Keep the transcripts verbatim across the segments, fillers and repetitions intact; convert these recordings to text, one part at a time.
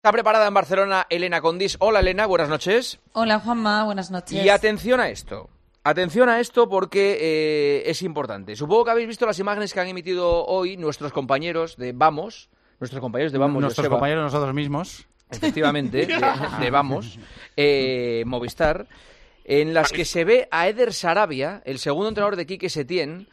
Está preparada en Barcelona Elena Condis. Hola Elena, buenas noches. Hola Juanma, buenas noches. Y atención a esto. Atención a esto porque eh, es importante. Supongo que habéis visto las imágenes que han emitido hoy nuestros compañeros de Vamos. Nuestros compañeros de Vamos. Nuestros Joseba, compañeros nosotros mismos. Efectivamente, de, de Vamos. Eh, Movistar. En las que se ve a Eder Sarabia, el segundo entrenador de Quique Setién,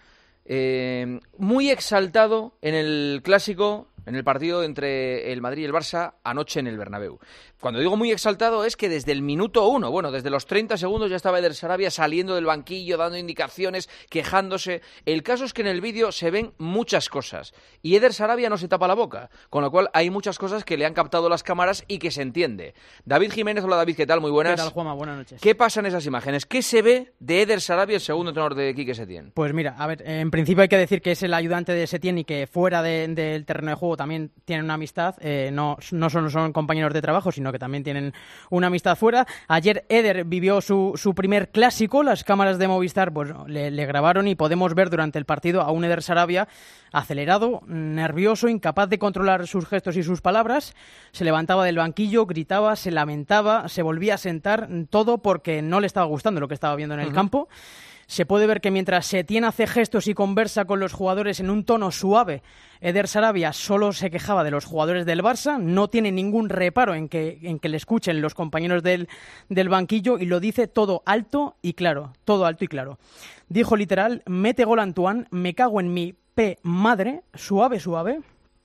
eh, muy exaltado en el clásico, en el partido entre el Madrid y el Barça, anoche en el Bernabéu. Cuando digo muy exaltado es que desde el minuto uno, bueno, desde los treinta segundos ya estaba Eder Sarabia saliendo del banquillo, dando indicaciones, quejándose. El caso es que en el vídeo se ven muchas cosas y Eder Sarabia no se tapa la boca, con lo cual hay muchas cosas que le han captado las cámaras y que se entiende. David Jiménez, hola David, ¿qué tal? Muy buenas. ¿Qué tal, Juanma? Buenas noches. ¿Qué pasa en esas imágenes? ¿Qué se ve de Eder Sarabia, el segundo entrenador de Quique Setién? Pues mira, a ver, en principio hay que decir que es el ayudante de Setién y que fuera de, del terreno de juego también tienen una amistad, eh, no, no solo son compañeros de trabajo, sino que también tienen una amistad fuera. Ayer Eder vivió su, su primer clásico, las cámaras de Movistar pues le, le grabaron y podemos ver durante el partido a un Eder Sarabia acelerado, nervioso, incapaz de controlar sus gestos y sus palabras. Se levantaba del banquillo, gritaba, se lamentaba, se volvía a sentar, todo porque no le estaba gustando lo que estaba viendo en el uh-huh. campo. Se puede ver que mientras Setién hace gestos y conversa con los jugadores en un tono suave, Eder Sarabia solo se quejaba de los jugadores del Barça, no tiene ningún reparo en que, en que le escuchen los compañeros del, del banquillo y lo dice todo alto y claro, todo alto y claro. Dijo literal, mete gol Antoine, me cago en mi P madre, suave, suave,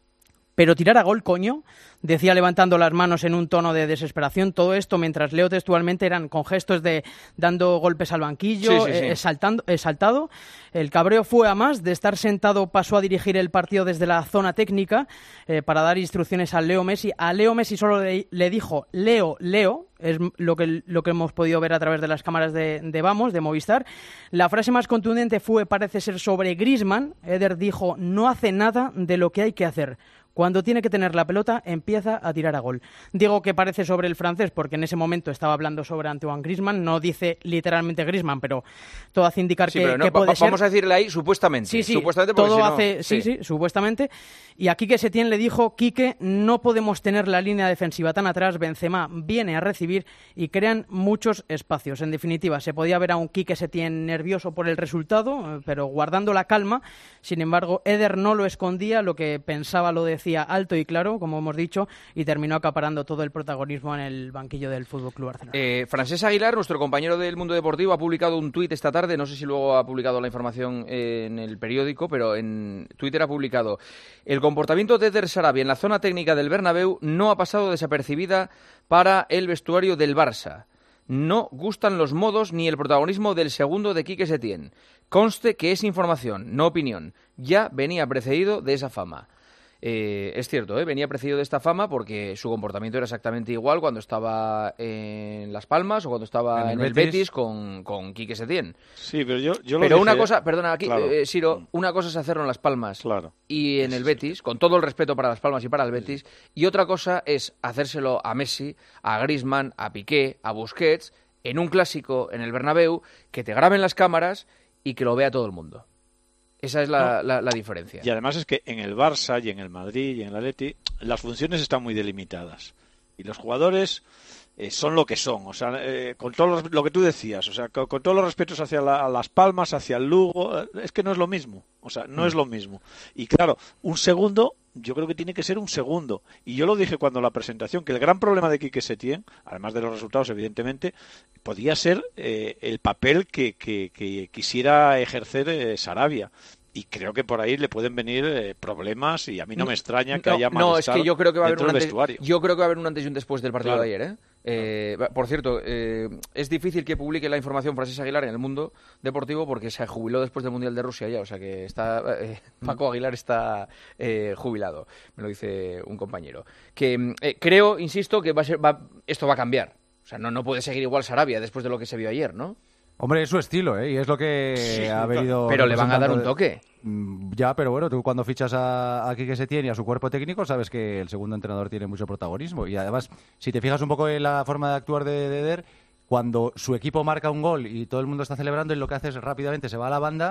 pero tirar a gol, coño, decía levantando las manos en un tono de desesperación. Todo esto, mientras leo textualmente, eran con gestos de dando golpes al banquillo, sí, sí, sí. Eh, saltando, eh, saltado. El cabreo fue a más, de estar sentado pasó a dirigir el partido desde la zona técnica eh, para dar instrucciones a Leo Messi. A Leo Messi solo le, le dijo Leo, Leo, es lo que, lo que hemos podido ver a través de las cámaras de, de Vamos, de Movistar. La frase más contundente fue, parece ser, sobre Griezmann. Eder dijo, no hace nada de lo que hay que hacer. Cuando tiene que tener la pelota, empieza a tirar a gol. Digo que parece sobre el francés porque en ese momento estaba hablando sobre Antoine Griezmann. No dice literalmente Griezmann, pero todo hace indicar sí, que, pero no, que puede va, ser. Vamos a decirle ahí supuestamente. Sí, sí, supuestamente todo si no, hace, sí, sí, sí, supuestamente. Y a Quique Setién le dijo, Quique, no podemos tener la línea defensiva tan atrás. Benzema viene a recibir y crean muchos espacios. En definitiva, se podía ver a un Quique Setién nervioso por el resultado, pero guardando la calma. Sin embargo, Eder no lo escondía, lo que pensaba lo decía alto y claro, como hemos dicho, y terminó acaparando todo el protagonismo en el banquillo del F C Barcelona. Eh, Francesc Aguilar, nuestro compañero del Mundo Deportivo, ha publicado un tuit esta tarde, no sé si luego ha publicado la información eh, en el periódico, pero en Twitter ha publicado: el comportamiento de Eder Sarabia en la zona técnica del Bernabéu no ha pasado desapercibida para el vestuario del Barça. No gustan los modos ni el protagonismo del segundo de Quique Setién. Conste que es información, no opinión. Ya venía precedido de esa fama. Eh, es cierto, ¿eh? venía precedido de esta fama porque su comportamiento era exactamente igual cuando estaba en Las Palmas o cuando estaba en, en el Betis, Betis con, con Quique Setién. Sí, pero yo, yo lo Pero dije, una cosa, perdona, aquí, claro. eh, Siro, una cosa es hacerlo en Las Palmas claro. y en el Betis, con todo el respeto para Las Palmas y para el Betis, sí. y otra cosa es hacérselo a Messi, a Griezmann, a Piqué, a Busquets, en un clásico en el Bernabéu, que te graben las cámaras y que lo vea todo el mundo. Esa es la, no. la, la diferencia. Y además es que en el Barça y en el Madrid y en el Atleti las funciones están muy delimitadas. Y los jugadores eh, son lo que son. O sea, eh, con todo lo, lo que tú decías, o sea, con, con todos los respetos hacia la, Las Palmas, hacia el Lugo, es que no es lo mismo. O sea, no mm. es lo mismo. Y claro, un segundo, yo creo que tiene que ser un segundo. Y yo lo dije cuando la presentación, que el gran problema de Quique Setién, además de los resultados, evidentemente, podía ser eh, el papel que, que, que quisiera ejercer eh, Sarabia. Y creo que por ahí le pueden venir eh, problemas y a mí no me extraña que no, haya malestar. No, es que yo creo que va a haber un antes, vestuario. Yo creo que va a haber un antes y un después del partido claro. de ayer, ¿eh? Eh, por cierto, eh, es difícil que publique la información Francesc Aguilar en el Mundo Deportivo porque se jubiló después del Mundial de Rusia ya, o sea que está eh, Paco Aguilar está eh, jubilado, me lo dice un compañero. Que eh, creo, insisto, que va a ser, va, esto va a cambiar. O sea, no, no puede seguir igual Sarabia después de lo que se vio ayer, ¿no? Hombre, es su estilo, ¿eh? Y es lo que sí, ha venido... Pero le van a dar un toque. Ya, pero bueno, tú cuando fichas a, a Quique Setién y a su cuerpo técnico sabes que el segundo entrenador tiene mucho protagonismo. Y además, si te fijas un poco en la forma de actuar de, de Eder, cuando su equipo marca un gol y todo el mundo está celebrando, él lo que hace es rápidamente se va a la banda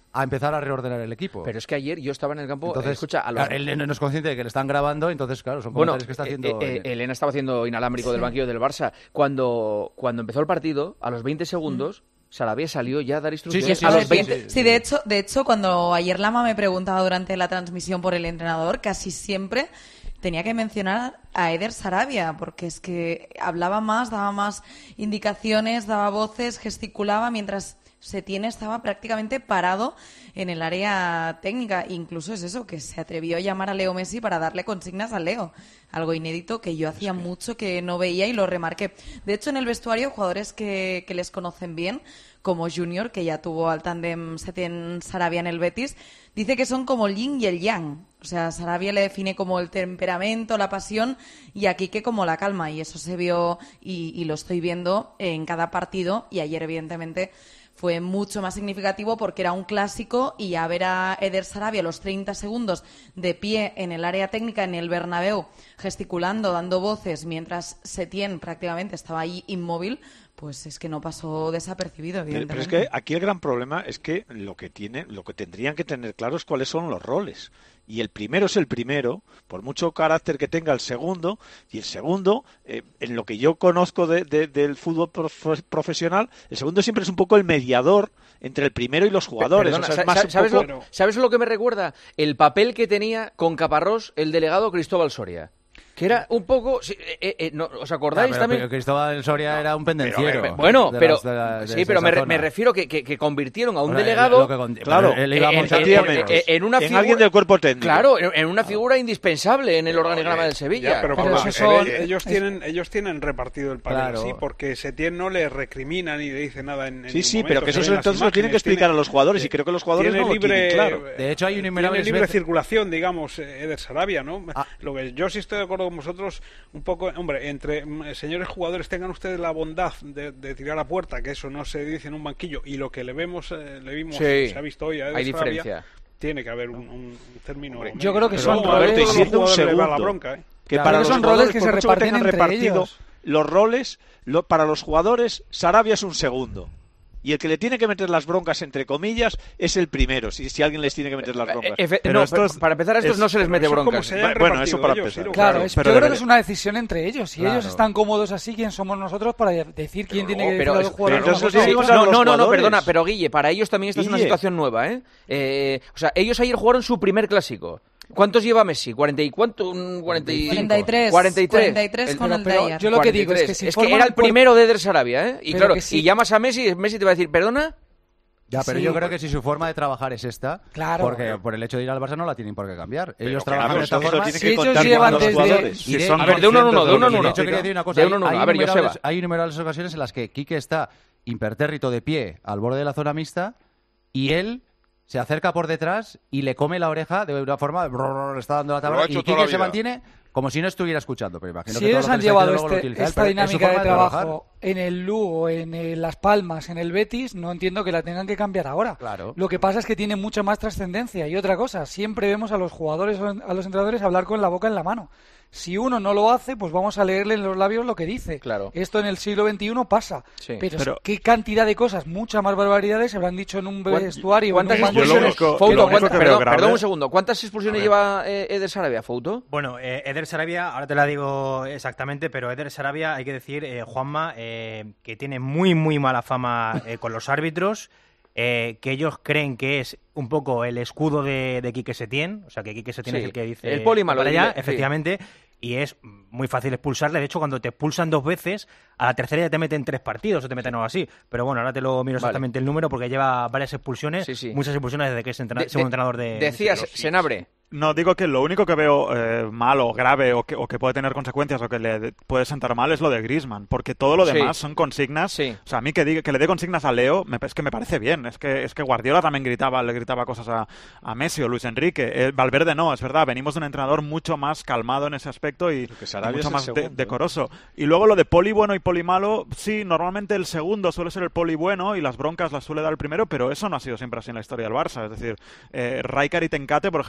a empezar a reordenar el equipo. Pero es que ayer yo estaba en el campo, entonces, eh, escucha, a los... claro, él no es consciente de que le están grabando, entonces claro, son bueno, comentarios que está haciendo... Eh, eh, eh, Elena estaba haciendo inalámbrico sí. del banquillo del Barça. Cuando, cuando empezó el partido, a los veinte segundos, mm. Sarabia salió ya a dar instrucciones sí, sí, sí, a sí, los veinte. sí, sí, sí, de hecho, de hecho, cuando ayer Lama me preguntaba durante la transmisión por el entrenador, casi siempre tenía que mencionar a Eder Sarabia, porque es que hablaba más, daba más indicaciones, daba voces, gesticulaba, mientras Setién estaba prácticamente parado en el área técnica. Incluso es eso, que se atrevió a llamar a Leo Messi para darle consignas a Leo. Algo inédito que yo hacía mucho que no veía y lo remarqué. De hecho, en el vestuario, jugadores que, que les conocen bien, como Junior, que ya tuvo al tándem Setién-Sarabia en el Betis, dice que son como el yin y el yang. O sea, Sarabia le define como el temperamento, la pasión, y a Quique como la calma. Y eso se vio y, y lo estoy viendo en cada partido. Y ayer, evidentemente, fue mucho más significativo porque era un clásico, y a ver a Eder Sarabia los treinta segundos de pie en el área técnica en el Bernabéu, gesticulando, dando voces, mientras Setién prácticamente estaba ahí inmóvil, pues es que no pasó desapercibido, evidentemente. Pero es que aquí el gran problema es que lo que tiene, lo que tendrían que tener claro es cuáles son los roles. Y el primero es el primero, por mucho carácter que tenga el segundo, y el segundo, eh, en lo que yo conozco de, de, del fútbol prof- profesional, el segundo siempre es un poco el mediador entre el primero y los jugadores. Perdona, o sea, es más ¿sabes, un poco... lo, ¿Sabes lo que me recuerda? El papel que tenía con Caparrós el delegado Cristóbal Soria. Que era un poco... Eh, eh, no, ¿os acordáis ah, pero, también? Pero Cristóbal Soria no, era un pendenciero. Pero, bueno, de pero... las, de la, de sí, pero me, me refiero que, que, que convirtieron a un bueno, delegado... Lo que con, claro, él iba en, en, en, en, una figura, en alguien del cuerpo técnico. Claro, en, en una figura indispensable en el organigrama del Sevilla. Ya, pero, pero pero son, ellos, tienen, ellos tienen repartido el papel claro. así, porque Setién no le recrimina ni le dice nada en, en Sí, sí, momento, pero que eso entonces lo tienen que explicar tiene, a los jugadores, y creo que los jugadores no libre, lo tienen claro. De hecho, hay un innumerable... Tiene libre circulación, digamos, Eder Sarabia, ¿no? Ah. Lo que yo sí estoy de acuerdo con vosotros, un poco, hombre, entre señores jugadores, tengan ustedes la bondad de, de tirar a puerta, que eso no se dice en un banquillo, y lo que le vemos, eh, le vimos, sí, se ha visto hoy a Eder hay Sarabia, diferencia. Tiene que haber un, un término. Hombre, yo creo que son pero, roles, pero, siendo un segundo, la bronca, ¿eh? que claro, para que los son roles que se reparten que entre ellos. Los roles, lo, para los jugadores, Sarabia es un segundo. Y el que le tiene que meter las broncas, entre comillas, es el primero, si, si alguien les tiene que meter las broncas. Efe, no, es, para empezar, a estos es, no se les mete broncas. Bueno, eso para empezar. Claro, claro, es, pero yo creo que es una decisión entre ellos. Si claro. ellos están cómodos así, ¿quién somos nosotros para decir quién pero, tiene que pero, decir a los jugadores? Pero entonces, no, no, no, no, perdona, pero Guille, para ellos también esta Guille. es una situación nueva, ¿eh? ¿eh? O sea, ellos ayer jugaron su primer clásico. ¿Cuántos lleva Messi? ¿cuarenta y cuánto? ¿cuarenta y cinco? cuarenta y tres. cuarenta y tres. cuarenta y tres con el, el de ayer. Yo lo que digo es que si es que era el primero de Eder Sarabia, ¿eh? Y pero claro, sí. y llamas a Messi y Messi te va a decir, ¿perdona? Ya, pero sí, yo creo que si su forma de trabajar es esta, claro, porque claro. por el hecho de ir al Barça no la tienen por qué cambiar. Pero ellos claro, trabajan de esta forma. tiene si que ellos llevan los desde... jugadores. Y de, a ver, de uno en uno, de uno en de uno. hecho, quería decir una cosa. De uno en uno. Hay, A ver, innumerables, Joseba. hay innumerables ocasiones en las que Quique está impertérrito de pie al borde de la zona mixta y él se acerca por detrás y le come la oreja de una forma, brrr, le está dando la tabla, y Quique se mantiene como si no estuviera escuchando. Pero imagino si que ellos han llevado este, esta él, dinámica de trabajo en el Lugo, en el Las Palmas, en el Betis, no entiendo que la tengan que cambiar ahora. Claro. Lo que pasa es que tiene mucha más trascendencia. Y otra cosa, siempre vemos a los jugadores o a los entrenadores hablar con la boca en la mano. Si uno no lo hace, pues vamos a leerle en los labios lo que dice. Claro. Esto en el siglo veintiuno pasa. Sí. Pero, Pero qué cantidad de cosas, muchas más barbaridades se habrán dicho en un vestuario. ¿Cuántas en un expulsiones? único, Fouto, lo único ¿cuántas, que perdón, grave... perdón un segundo. ¿Cuántas expulsiones lleva eh, Eder Sarabia, Fouto? Bueno, eh, Eder Sarabia, ahora te la digo exactamente, pero Eder Sarabia, hay que decir, eh, Juanma, eh, que tiene muy, muy mala fama eh, con los árbitros. Eh, que ellos creen que es un poco el escudo de, de Quique Setién, o sea, que Quique Setién Sí, es el que dice el poli malo, para allá, sí. efectivamente, y es muy fácil expulsarle. De hecho, cuando te expulsan dos veces, a la tercera ya te meten tres partidos o te meten algo así. Pero bueno, ahora te lo miro exactamente vale. el número porque lleva varias expulsiones, sí, sí. muchas expulsiones desde que es entrena- de, segundo de, entrenador de... Decías, de Senabre. No, digo que lo único que veo eh, mal o grave o que, o que puede tener consecuencias o que le puede sentar mal es lo de Griezmann, porque todo lo demás sí. son consignas. Sí. O sea, a mí que, diga, que le dé consignas a Leo me, es que me parece bien. Es que, es que Guardiola también gritaba, le gritaba cosas a, a Messi o Luis Enrique. Eh, Valverde no, es verdad. Venimos de un entrenador mucho más calmado en ese aspecto y mucho más segundo, de, decoroso. ¿eh? Y luego lo de poli bueno y poli malo, sí, normalmente el segundo suele ser el poli bueno y las broncas las suele dar el primero, pero eso no ha sido siempre así en la historia del Barça. Es decir, eh, Rijkaard y Tenkate, por ejemplo, Tenkate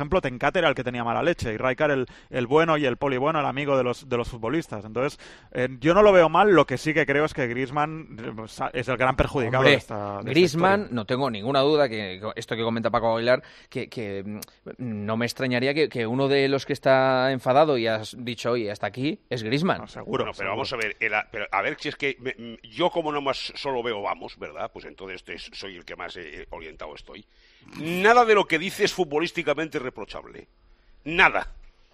Rijkaard era el que tenía mala leche, y Rijkaard el, el bueno y el poli bueno, el amigo de los, de los futbolistas. Entonces, eh, yo no lo veo mal, lo que sí que creo es que Griezmann es el gran perjudicado Hombre, de esta de Griezmann, esta no tengo ninguna duda que esto que comenta Paco Aguilar, que, que no me extrañaría que, que uno de los que está enfadado y has dicho, oye, hasta aquí, es Griezmann. No, seguro. Bueno, pero seguro. vamos a ver, el, pero a ver si es que me, yo como no más solo veo vamos, ¿verdad? Pues entonces estoy, soy el que más eh, orientado estoy. Nada de lo que dice es futbolísticamente reprochable. Nada.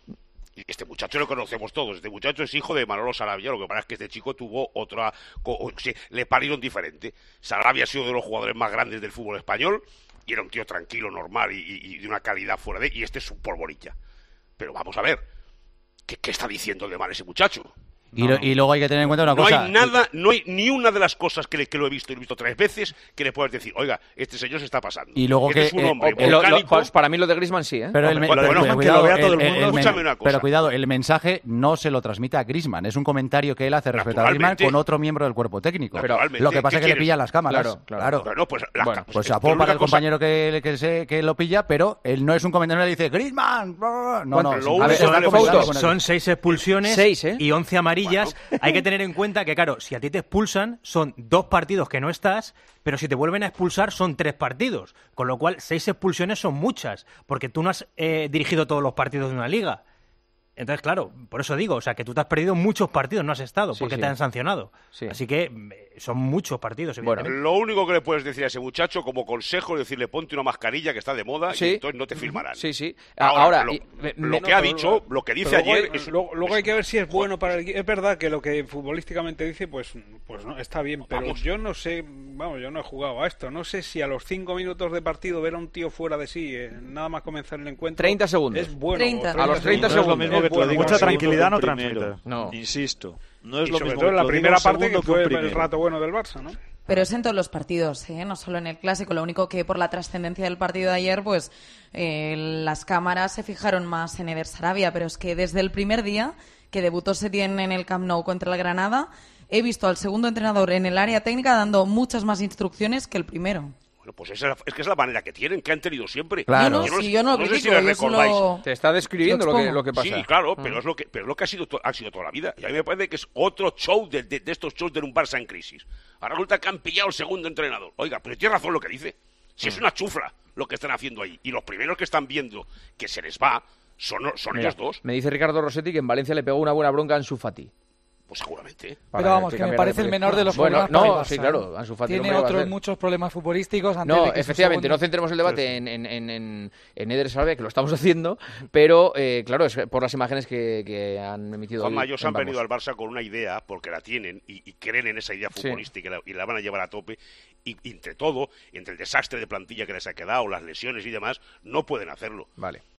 Este muchacho lo conocemos todos. Este muchacho es hijo de Manolo Sarabia. Lo que pasa es que este chico tuvo otra... O sea, le parieron diferente. Sarabia ha sido de los jugadores más grandes del fútbol español y era un tío tranquilo, normal y, y, y de una calidad fuera de... Y este es un polvorilla. Pero vamos a ver. ¿Qué, qué está diciendo de mal ese muchacho? Y, lo, y luego hay que tener en cuenta una no cosa. No hay nada, no hay ni una de las cosas que, le, que lo he visto y lo he visto tres veces que le puedas decir, oiga, este señor se está pasando. Y luego este que es un eh, hombre Eh, lo- lo- volcánico. pues para mí lo de Griezmann sí, ¿eh? Pero, el, Hombre, pero, bueno, pero que lo cuidado, vea todo el el- mundo. el- el- Escúchame una cosa. pero cuidado, el mensaje no se lo transmite a Griezmann. Es un comentario que él hace respecto a Griezmann Naturalmente. con otro miembro del cuerpo técnico. Pero, lo que pasa ¿qué es que le quieres? pillan las cámaras. Claro, claro. claro. Bueno, pues, la, Bueno, Pues es chapó que para la el cosa- compañero que, que, se, que lo pilla, pero él no es un comentario que le dice Griezmann. No, no. Lo sí, único a ver, que está vale, comentando Fausto, con el- Son seis expulsiones Seis, ¿eh? y once amarillas. Hay que tener en cuenta que, claro, si a ti te expulsan, son dos partidos que no estás, pero si te vuelven a expulsar, son tres partidos. Con lo cual, seis expulsiones son muchas, porque tú no has eh, dirigido todos los partidos de una liga. Entonces, claro, por eso digo, o sea, que tú te has perdido muchos partidos, no has estado, Sí, porque sí. te han sancionado. Sí. Así que eh, son muchos partidos, Bueno. evidentemente. Lo único que le puedes decir a ese muchacho como consejo es decirle ponte una mascarilla que está de moda Sí. y entonces no te filmarán. Sí, sí. Ahora, Ahora, lo, y- me- lo me- que ha pero dicho, luego- lo que dice pero luego ayer hay, es... luego, luego es- hay que ver si es bueno para el equipo. Es verdad que lo que futbolísticamente dice, pues, pues no, está bien, pero Vamos. yo no sé, vamos, yo no he jugado a esto. No sé si a los cinco minutos de partido ver a un tío fuera de sí, eh, nada más comenzar el encuentro. treinta segundos. Es bueno. treinta. o A los treinta No es lo segundos. mismo Es que te lo bueno, diga Mucha un segundo tranquilidad que no un primero. transmite. No. Insisto. No es Y lo sobre mismo todo en que la te lo diga primera un parte segundo que que un fue el primero. rato bueno del Barça, ¿no? Pero es en todos los partidos, ¿eh? No solo en el Clásico. Lo único que por la trascendencia del partido de ayer, pues eh, las cámaras se fijaron más en Eder Sarabia. Pero es que desde el primer día que debutó Setién en el Camp Nou contra el Granada, he visto al segundo entrenador en el área técnica dando muchas más instrucciones que el primero. Bueno, pues esa es, la- es que es la manera que tienen, que han tenido siempre. Claro. Yo no, Yo si yo no lo no sé si critico, les yo recordáis. solo... Te está describiendo Lo lo que, expongo. lo que pasa. Sí, claro, pero es lo que, pero es lo que ha sido, to- ha sido toda la vida. Y a mí me parece que es otro show de, de- de estos shows de un Barça en crisis. Ahora resulta que han pillado el segundo entrenador. Oiga, pero tiene razón lo que dice. Si es una chufla lo que están haciendo ahí. Y los primeros que están viendo que se les va son, son Mira, ellos dos. me dice Ricardo Rossetti que en Valencia le pegó una buena bronca a Ansu Fati. Pues seguramente. Para Pero vamos, que, me cambiara parece de el menor de los Bueno, problemas no, para el Barça, sí, ¿eh? claro, Ansu Fati, Tiene hombre, va a otros ser- muchos problemas futbolísticos antes No, de que su efectivamente, segundo- no centremos el debate en, en, en, en, en Eder Sarabia, que lo estamos haciendo, pero eh, claro, es por las imágenes que, que han emitido Juanma, hoy ellos en han Vamos. venido al Barça con una idea, porque la tienen, y, y creen en esa idea Sí. futbolística y, la, y la van a llevar a tope. Y, y entre todo, entre el desastre de plantilla que les ha quedado, las lesiones y demás, no pueden hacerlo. Vale.